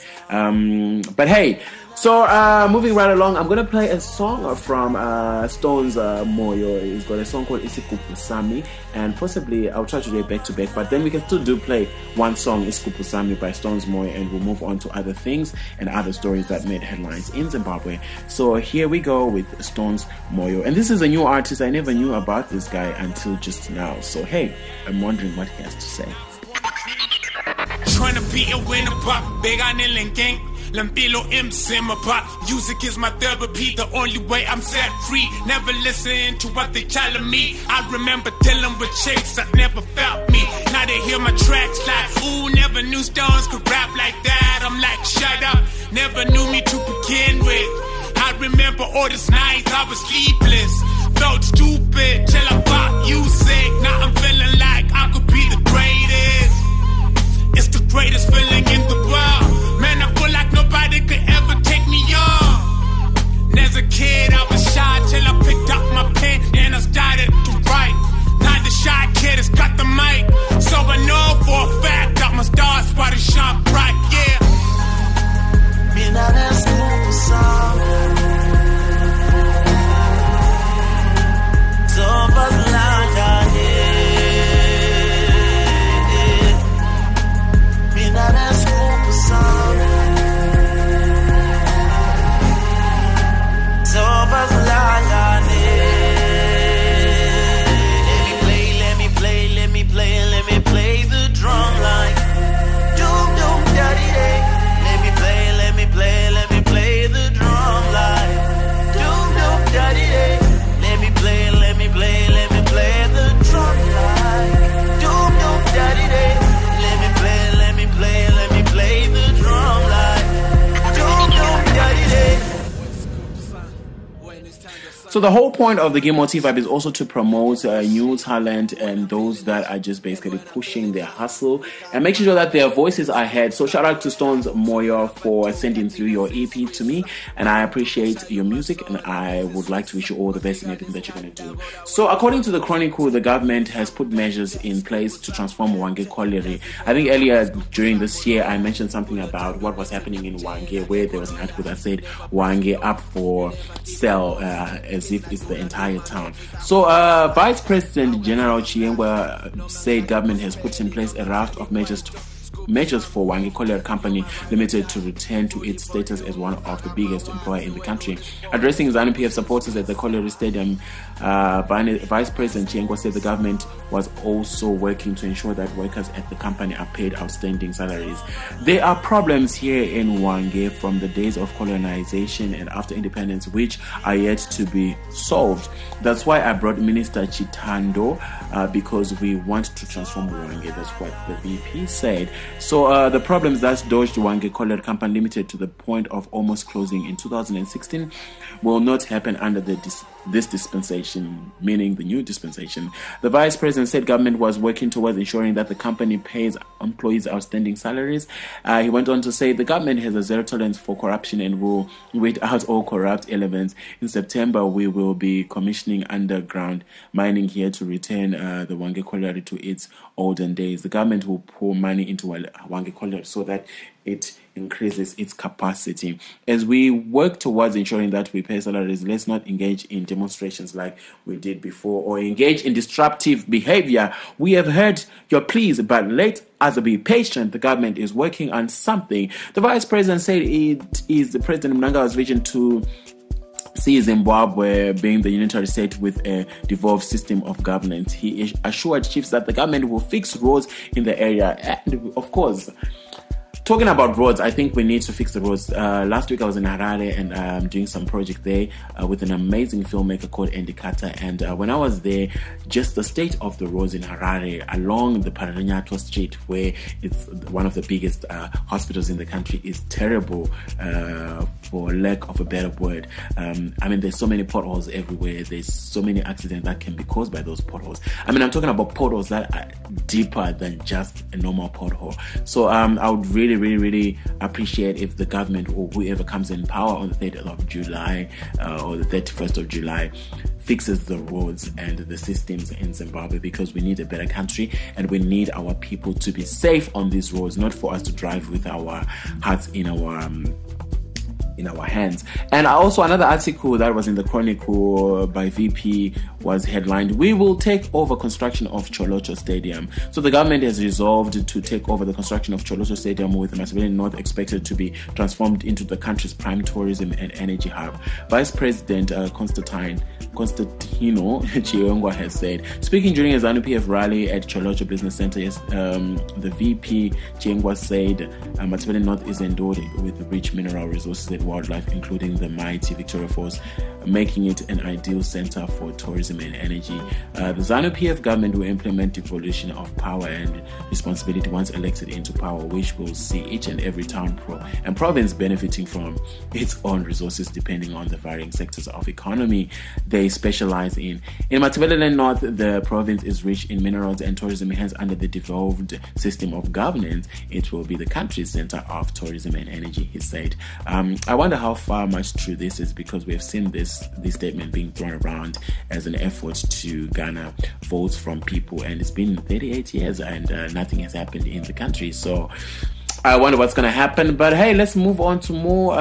Um, but hey, so uh, moving right along, I'm going to play a song from uh, Stones uh, Moyo. He's got a song called Isikupu Sami, and possibly I'll try to do it back to back, but then we can still do play one song, Isikupu Sami by Stones Moyo, and we'll move on to other things and other stories that made headlines in Zimbabwe. So here we go with Stones Moyo, and this is a new artist. I never knew about this guy until just now, so hey, I'm wondering what he has to say. Trying to be a winner, pop big on the gang. Lampilo Msim about music is my therapy, the only way I'm set free. Never listen to what they telling me. I remember dealing with chicks that never felt me. Now they hear my tracks like, ooh, never knew Stones could rap like that. I'm like, shut up, never knew me to begin with. I remember all these nights I was sleepless, felt stupid till I got you sick. Now I'm feeling like I could be the greatest. It's the greatest feeling in the world. Man, I feel like nobody could ever take me on. As a kid, I was shy till I picked up my pen and I started to write. Now the shy kid has got the mic, so I know for a fact that my stars about to shine bright, yeah. Been out and smooth sound. So was lying down here. Been out and smooth sound. So was lying down here. Let me play, let me play, let me play, let me play the drum line. Doom doom daddy day. Let me play, let me play, let me play the drum line. Doom doom daddy day. Let me play, let me play, let me play the drum line. Doom doom daddy day. Let me play, let me play, let me play the drum line. Doom doom daddy day. So the whole point of the Game Motif Vibe is also to promote uh, new talent and those that are just basically pushing their hustle and making sure that their voices are heard. So shout out to Stones Moyo for sending through your E P to me, and I appreciate your music and I would like to wish you all the best in everything that you're going to do. So according to the Chronicle, the government has put measures in place to transform Hwange Colliery. I think earlier during this year I mentioned something about what was happening in Hwange, where there was an article that said Hwange up for sale, uh, as if it's the entire town. So uh, Vice President General Chiengwa said government has put in place a raft of measures to measures for Hwange Colliery Company Limited to return to its status as one of the biggest employer in the country. Addressing ZANU P F supporters at the Colliery Stadium, uh, Vice President Chiengwa said the government was also working to ensure that workers at the company are paid outstanding salaries. There are problems here in Hwange from the days of colonization and after independence which are yet to be solved. That's why I brought Minister Chitando, uh, because we want to transform Hwange. That's what the V P said. So uh, the problems that dogged Hwange Colliery Company Limited to the point of almost closing in two thousand sixteen will not happen under the dis- this dispensation, meaning the new dispensation. The Vice President said government was working towards ensuring that the company pays employees outstanding salaries. Uh, he went on to say the government has a zero tolerance for corruption and will weed out all corrupt elements. In September, we will be commissioning underground mining here to return uh, the Hwange Colliery to its olden days. The government will pour money into Hwange Colliery so that it increases its capacity. As we work towards ensuring that we pay salaries, let's not engage in demonstrations like we did before or engage in disruptive behavior. We have heard your pleas, but let us be patient. The government is working on something. The Vice President said it is the President Mnangagwa's vision to see Zimbabwe being the unitary state with a devolved system of governance. He assured chiefs that the government will fix roads in the area. And of course, talking about roads, I think we need to fix the roads. Uh, last week I was in Harare and um, doing some project there uh, with an amazing filmmaker called Andy Carter. And uh, when I was there, just the state of the roads in Harare along the Pararinyato Street, where it's one of the biggest uh, hospitals in the country, is terrible, uh, for lack of a better word. Um, I mean, there's so many potholes everywhere. There's so many accidents that can be caused by those potholes. I mean, I'm talking about potholes that are deeper than just a normal pothole. So um, I would really really really appreciate if the government or whoever comes in power on the thirtieth of July uh, or the thirty-first of July fixes the roads and the systems in Zimbabwe, because we need a better country and we need our people to be safe on these roads, not for us to drive with our hearts in our um, in our hands. And also another article that was in the Chronicle by V P was headlined, "We will take over construction of Cholocho Stadium." So the government has resolved to take over the construction of Cholocho Stadium, with Matabele North expected to be transformed into the country's prime tourism and energy hub. Vice President uh, Constantine Constantino Chiongwa has said, speaking during a ZANU P F rally at Cholocho Business Center, um, the V P Chiongwa said uh, Matabele North is endowed with rich mineral resources and wildlife, including the mighty Victoria Falls, making it an ideal center for tourism and energy. Uh, the ZANU P F government will implement devolution of power and responsibility once elected into power, which will see each and every town pro- and province benefiting from its own resources depending on the varying sectors of economy they specialize in. In Matabeleland North, the province is rich in minerals and tourism, hence under the devolved system of governance, it will be the country's center of tourism and energy, he said. Um, I wonder how far much true this is, because we have seen this, this statement being thrown around as an effort to garner votes from people, and it's been thirty-eight years and uh, nothing has happened in the country. So I wonder what's going to happen. But hey, let's move on to more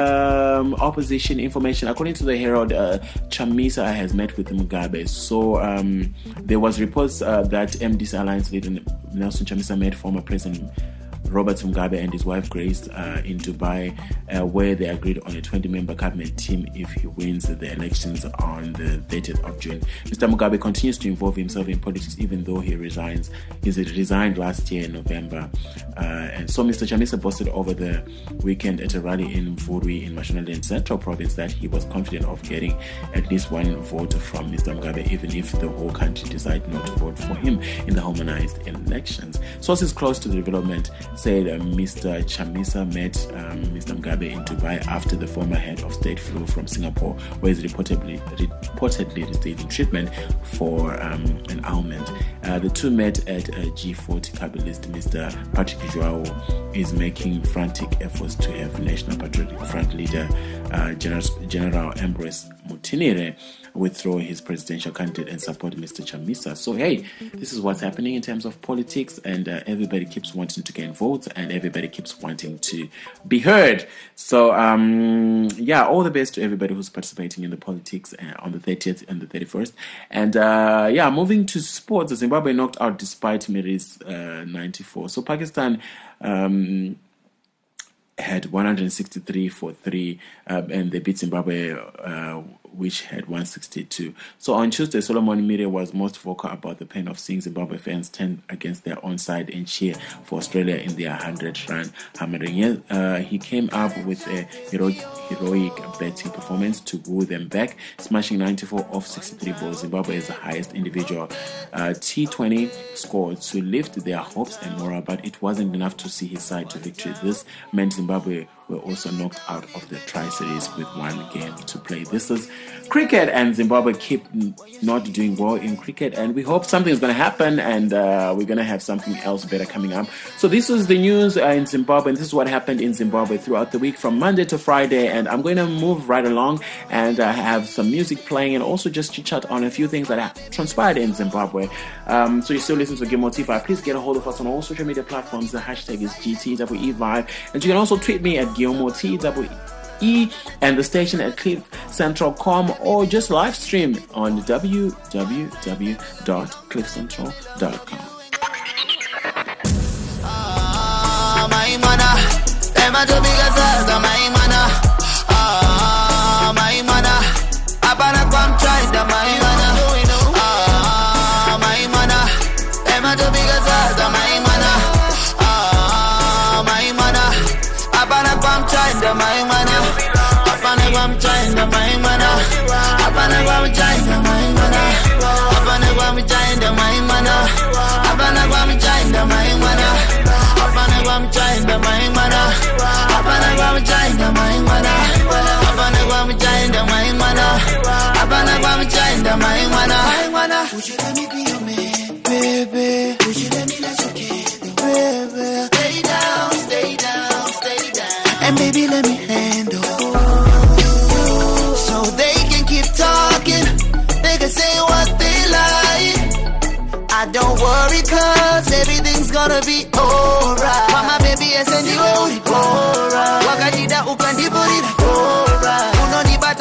um, opposition information. According to the Herald, uh, Chamisa has met with Mugabe. So um, there was reports uh, that M D C Alliance leader Nelson Chamisa met former President Robert Mugabe and his wife Grace uh, in Dubai, uh, where they agreed on a twenty-member cabinet team if he wins the elections on the thirtieth of June. Mister Mugabe continues to involve himself in politics, even though he resigns. He resigned last year in November. Uh, and so Mister Chamisa boasted over the weekend at a rally in Mvurwi in Mashonaland Central Province that he was confident of getting at least one vote from Mister Mugabe, even if the whole country decided not to vote for him in the harmonized elections. Sources close to the development said uh, Mister Chamisa met um, Mister Mugabe in Dubai after the former head of state flew from Singapore, where he's reportedly reportedly receiving treatment for um, an ailment. Uh, the two met at a G forty cabinet. Mister Patrick Joao is making frantic efforts to have National Patriotic Front leader uh, General, General Ambrose Mutinire withdraw his presidential candidate and support Mister Chamisa. So hey, this is what's happening in terms of politics, and uh, everybody keeps wanting to gain votes and everybody keeps wanting to be heard. So um, yeah, all the best to everybody who's participating in the politics uh, on the thirtieth and the thirty-first. And uh, yeah, moving to sports, Zimbabwe knocked out despite Mary's uh, ninety-four. So Pakistan um, had one hundred sixty-three for three, uh, and they beat Zimbabwe, uh, which had one hundred sixty-two. So on Tuesday, Solomon Mire was most vocal about the pain of seeing Zimbabwe fans turn against their own side and cheer for Australia in their one hundred run hammering. Uh, he came up with a heroic, heroic batting performance to woo them back, smashing ninety-four off sixty-three balls. Zimbabwe is the highest individual uh, T twenty score to lift their hopes and morale, but it wasn't enough to see his side to victory. This meant Zimbabwe were also knocked out of the Tri-Series with one game to play. This is cricket, and Zimbabwe keep not doing well in cricket, and we hope something is going to happen, and uh, we're going to have something else better coming up. So this was the news uh, in Zimbabwe, and this is what happened in Zimbabwe throughout the week from Monday to Friday, and I'm going to move right along and uh, have some music playing and also just chit chat on a few things that have transpired in Zimbabwe. Um, so you still listen to Gilmore T five. Please get a hold of us on all social media platforms. The hashtag is G T W E Vibe, and you can also tweet me at Gilmore T W E and the station at cliff central dot com, or just live stream on w w w dot cliff central dot com. I'm trying to my mana. Apana I'm trying to my mana. Apana I'm trying to my mana. Apana I'm trying to my mana. Apana I'm trying to my mana. Apana I'm trying to my mana. Apana I'm trying to my mana. Apana I'm trying to my mana. Would you let me be your man, baby? Would you let me let you get baby? Stay down, stay down, stay down, and baby let me handle. Say what they like. I don't worry, cause everything's gonna be alright. Mama baby, I send you out, alright. Wakadida ukandiburi, alright.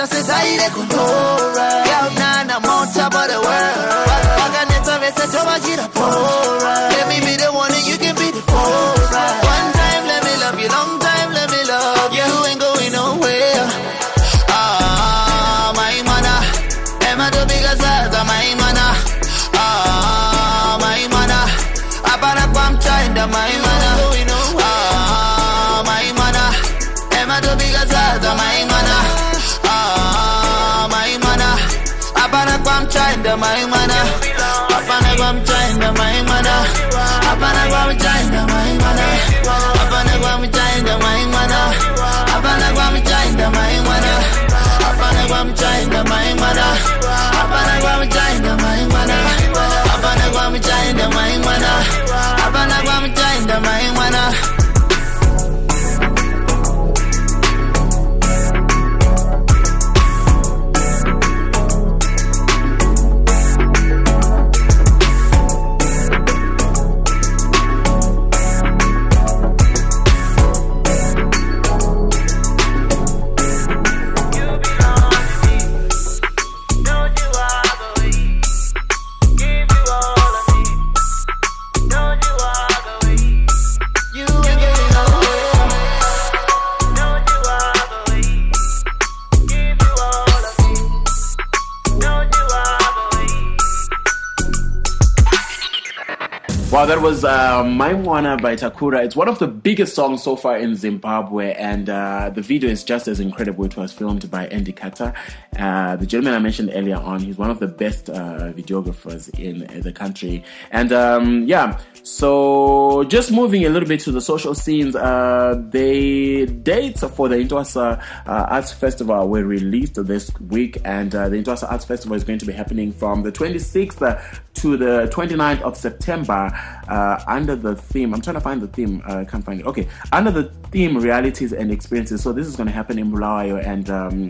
Cause it's how you control. Girl, now I'm on top of the world. I got it to me, so tell me get a pole. Let me be the one and you can be the pole. One time, let me love you. Long time, let me love you. You ain't going nowhere. Ah, my mana. Am I the biggest size of my mana? Ah, my mana. I better come China, my mana. Ah, my mana. Am I the biggest size of my mana? Ah, my mana. I better come China, my mana. I better come China, my mana. I better come China, my mana. I better come China, my mana. I better come China, my mana. I better come China, my mana. I better come China, my mana. I better come China, my mana. I better come China, my mana. Wow, that was uh, Maimwana by Takura. It's one of the biggest songs so far in Zimbabwe, and uh, the video is just as incredible. It was filmed by Andy Carter, uh, the gentleman I mentioned earlier on. He's one of the best uh, videographers in uh, the country. And um, yeah, so just moving a little bit to the social scenes, uh, the dates for the Intwasa uh, Arts Festival were released this week, and uh, the Intwasa Arts Festival is going to be happening from the twenty-sixth uh, to the twenty-ninth of September uh, under the theme, I'm trying to find the theme, I uh, can't find it, okay, under the theme Realities and Experiences. So this is going to happen in Bulawayo, and um,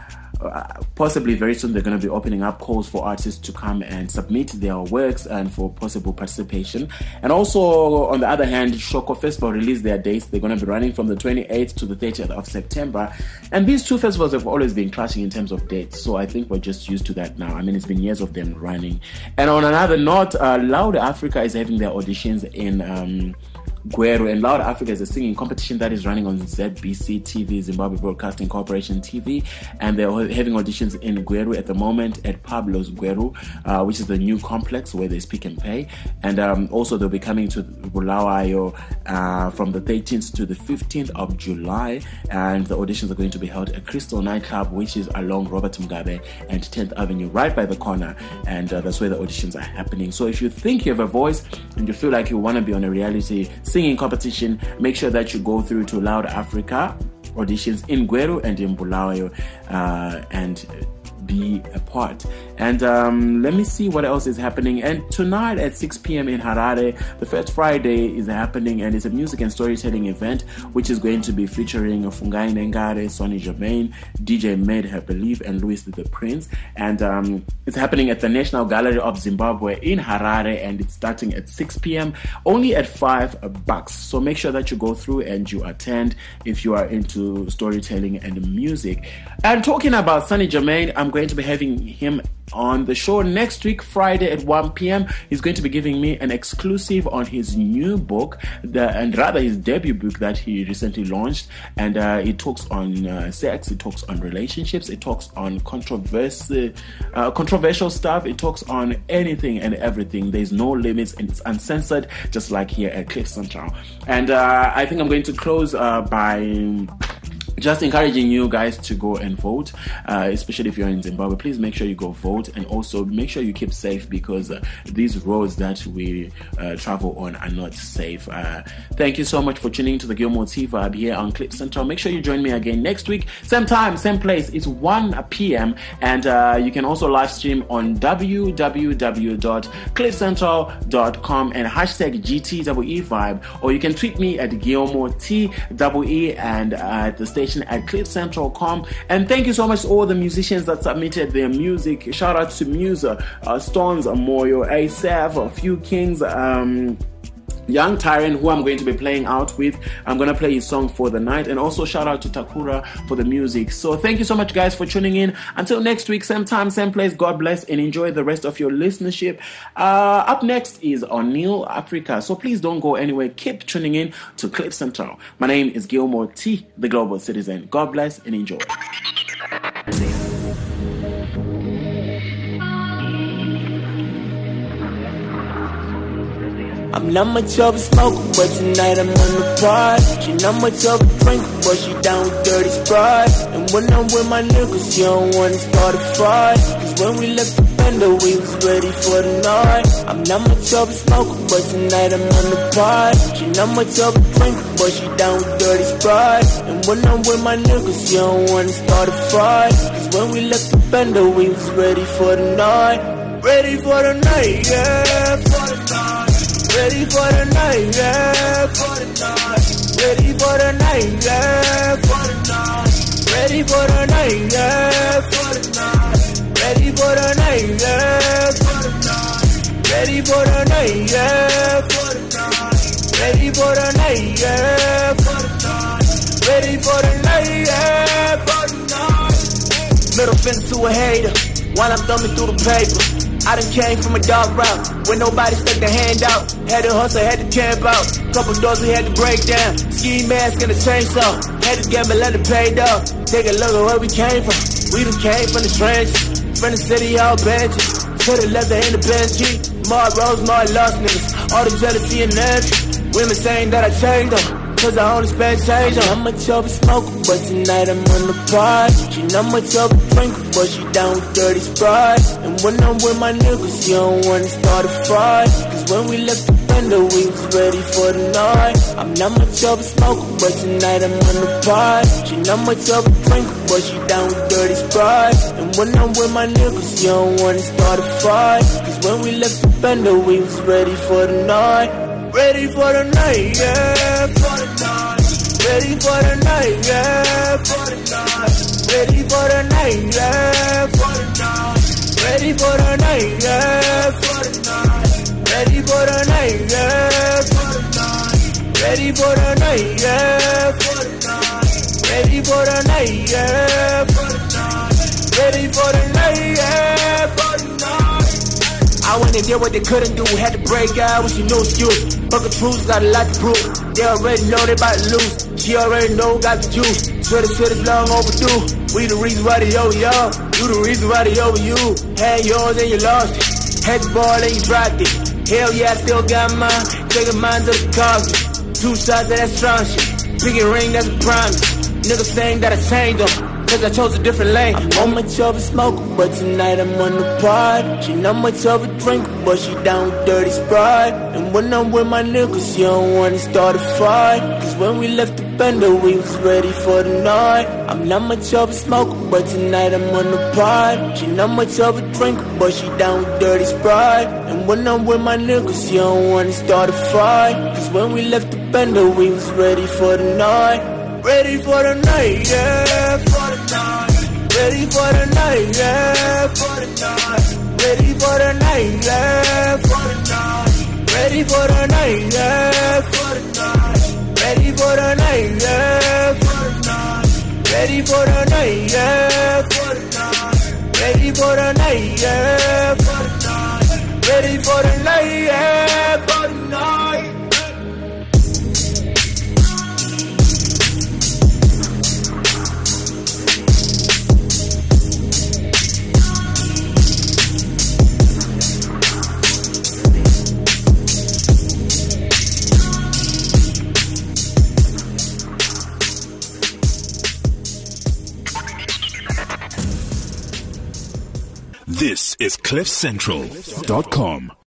uh, possibly very soon they're going to be opening up calls for artists to come and submit their works and for possible participation. And also, on the other hand, Shoko Festival released their dates. They're going to be running from the twenty-eighth to the thirtieth of September. And these two festivals have always been clashing in terms of dates, so I think we're just used to that now. I mean, it's been years of them running. And on another note, uh, Loud Africa is having their auditions in um, Gweru, and Loud Africa is a singing competition that is running on Z B C T V, Zimbabwe Broadcasting Corporation T V, and they're having auditions in Gweru at the moment at Pablo's Gweru, uh, which is the new complex where they speak and pay. And um, also they'll be coming to Bulawayo uh, from the thirteenth to the fifteenth of July, and the auditions are going to be held at Crystal Nightclub, which is along Robert Mugabe and tenth Avenue, right by the corner, and uh, that's where the auditions are happening. So if you think you have a voice and you feel like you want to be on a reality singing competition, make sure that you go through to Loud Africa auditions in Gweru and in Bulawayo uh, and be a part. And um, let me see what else is happening. And tonight at six p.m. in Harare, the First Friday is happening, and it's a music and storytelling event which is going to be featuring Fungai Nengare, Sonny Germain, D J Med, I believe, and Louis the Prince. And um, it's happening at the National Gallery of Zimbabwe in Harare, and it's starting at six p.m. only at five bucks. So make sure that you go through and you attend if you are into storytelling and music. And talking about Sonny Germain, I'm going to be having him on the show next week, Friday at one p.m. He's going to be giving me an exclusive on his new book, the, and rather his debut book that he recently launched. And uh, it talks on uh, sex, it talks on relationships, it talks on controversy, uh, controversial stuff, it talks on anything and everything. There's no limits, and it's uncensored, just like here at Cliff Central. And uh, I think I'm going to close uh, by just encouraging you guys to go and vote, uh, especially if you're in Zimbabwe. Please make sure you go vote, and also make sure you keep safe, because uh, these roads that we uh, travel on are not safe. Uh, thank you so much for tuning to the Gilmore T V here on Clip Central. Make sure you join me again next week, same time, same place. It's one p.m. and uh, you can also live stream on w w w dot clip central dot com and hashtag G T E E Vibe, or you can tweet me at Gilmore T E E and uh, at the station at clip central dot com. And thank you so much to all the musicians that submitted their music. Shout out to Musa, uh, Stones, Moyo, A S A V, A Few Kings, um Young Tyrant, who I'm going to be playing out with. I'm going to play his song For the Night, and also shout out to Takura for the music. So thank you so much, guys, for tuning in. Until next week, same time, same place. God bless and enjoy the rest of your listenership. Uh, up next is O'Neill Africa. So please don't go anywhere. Keep tuning in to Cliff Central. My name is Gilmore T, the Global Citizen. God bless and enjoy. I'm not much of a smoker, but tonight I'm on the pod. She not much of a drinker, but she down with dirty Sprite. And when I'm with my niggas, she don't wanna start a fight. Cause when we left the bender, we was ready for the night. I'm not much of a smoker, but tonight I'm on the pod. She not much of a drinker, but she down with dirty Sprite. And when I'm with my niggas, she don't wanna start a fight. Cause when we left the bender, we was ready for the night. Ready for the night, yeah, for the night. Ready for the night, yeah, for the night. Ready for the night, yeah, for the night. Ready for the night, yeah, for the night. Ready for the night, yeah, for the night. Ready for the night, yeah, for the night. Ready for the night, yeah, for the night. Ready for the night, yeah, for the night. Middle finger to a hater while I'm thumbing through the paper. I done came from a dark route when nobody stuck their hand out. Had to hustle, had to camp out. Couple doors we had to break down. Ski mask and a chainsaw. Had to gamble, let it paid off. Take a look at where we came from. We done came from the trenches. From the city, all benches. To the leather in the benchy. More rose, more lost niggas. All the jealousy and envy. Women saying that I changed them. Cause I only spend change on. I'm much of a smoker, but tonight I'm on the pod. She not much of a drinker, but she down with dirty Sprite. And when I'm with my niggas, she don't wanna start a fight. Cause when we left the bender, we was ready for the night. I'm not much of a smoker, but tonight I'm on the pod. She not much of a drinker, but she down with dirty Sprite. And when I'm with my niggas, she don't wanna start a fight. Cause when we left the bender, we was ready for the night. Ready for the night, yeah, for the night. Ready for the night, yeah, for the night. Ready for the night, yeah, for the night. Ready for the night, yeah, for the night. Ready for the night, yeah, for the night. Ready for the night, yeah, for the night. Ready for the night, yeah, for the night. Ready for the night, yeah, for the night. I went and did what they couldn't do. Had to break out with your no excuse. Fuck the truth, got a lot to prove. They already know they about to lose. She already know, got the juice. Swear the shit is long overdue. We the reason why they over y'all. You the reason why they over you. Had yours and you lost it. Had the ball and you dropped it. Hell yeah, I still got mine. Taking mine to the coffee. Two shots of that strong shit. Pinky ring, that's a promise. Niggas saying that I changed them. Cause I chose a different lane. I'm not much of a smoker, but tonight I'm on the pod. She not much of a drinker, but she down with dirty Sprite. And when I'm with my niggas, she don't wanna start a fight. Cause when we left the bender, we was ready for the night. I'm not much of a smoker, but tonight I'm on the pod. She not much of a drinker, but she down with dirty Sprite. And when I'm with my niggas, she don't wanna start a fight. Cause when we left the bender, we was ready for the night. Ready for the night, yeah, for the night. Ready for the night, yeah, for the night. Ready for the night, yeah, for the night. Ready for the night, yeah, for the night. Ready for the night, yeah, for the night. Ready for the night, yeah, for the night. Ready for the night, yeah, for the night. Ready for the night, yeah, for the night. This is cliff central dot com.